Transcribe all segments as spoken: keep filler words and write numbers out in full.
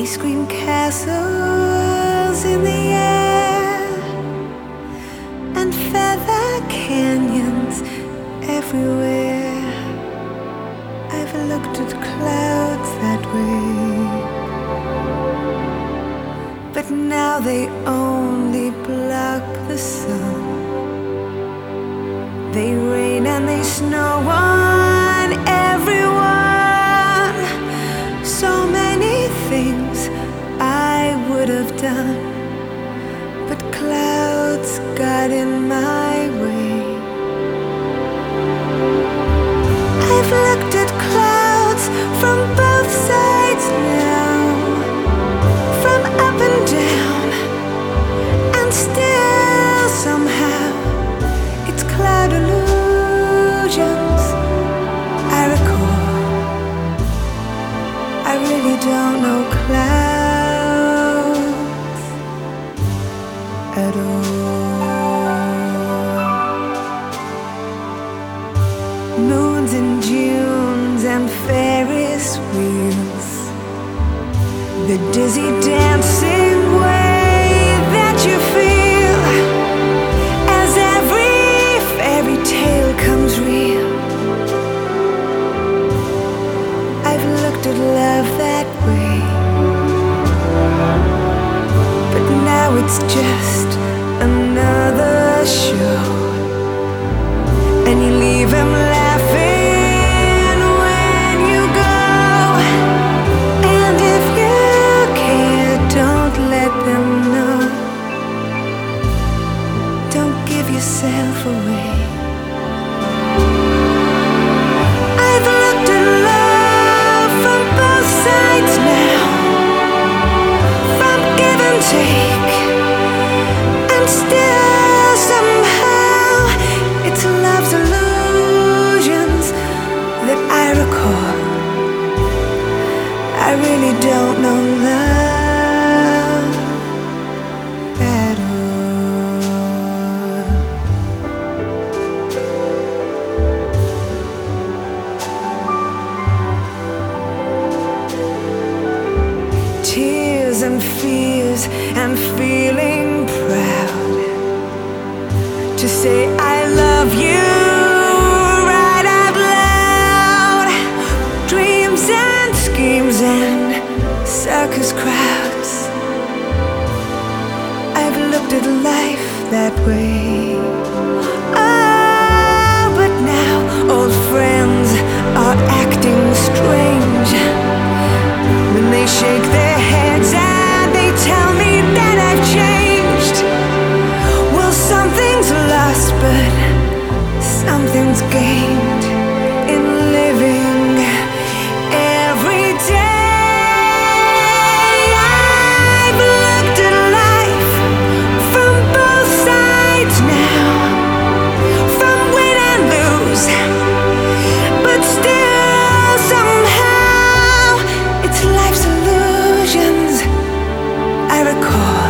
ice cream castles in the air, and feather canyons everywhere. I've looked at clouds that way, but now they only block the sun. They rain and they snow on everyone. So many things I would have done, but clouds got in my way. I've looked at clouds from both sides now, from up and down, and still somehow it's cloud illusions I recall. I really don't know clouds at all. Moons and dunes and Ferris wheels, the dizzy dancing way that you feel as every fairy tale comes real. I've looked at love that way, but now it's just another show, and you leave him laughing when you go. And if you care, don't let them know. Don't give yourself away. I've looked at love from both sides now, from give and take, and still somehow it's love's illusions that I recall. I really don't know love at all. Tears and fears and feeling proud to say I love you right out loud. Dreams and schemes and circus crowds. I've looked at life that way. Oh, but now old friends are acting strange when they shake their heads and they tell me that I've changed. Well, something's lost, but something's gained in living every day. I've looked at life from both sides now, from win and lose, but still somehow it's life's illusions I recall.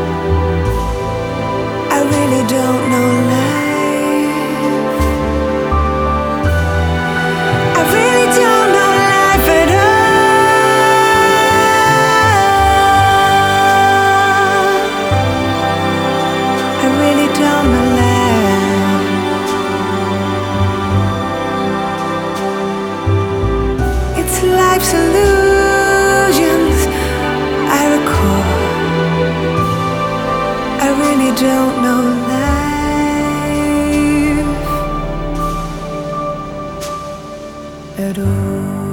I really don't know life. I really don't know life at all. I really don't know life. It's life's illusions I recall. I really don't know life at all.